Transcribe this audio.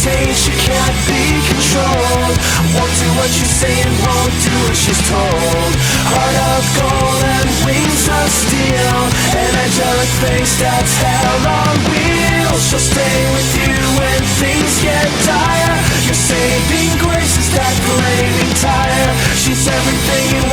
insane, she can't be controlled. Won't do what you say and won't do what she's told. Heart of gold and wings of steel, an angelic face that's hell on wheels. She'll stay with you when things get dire. Your saving grace is that flaming tire. She's everything you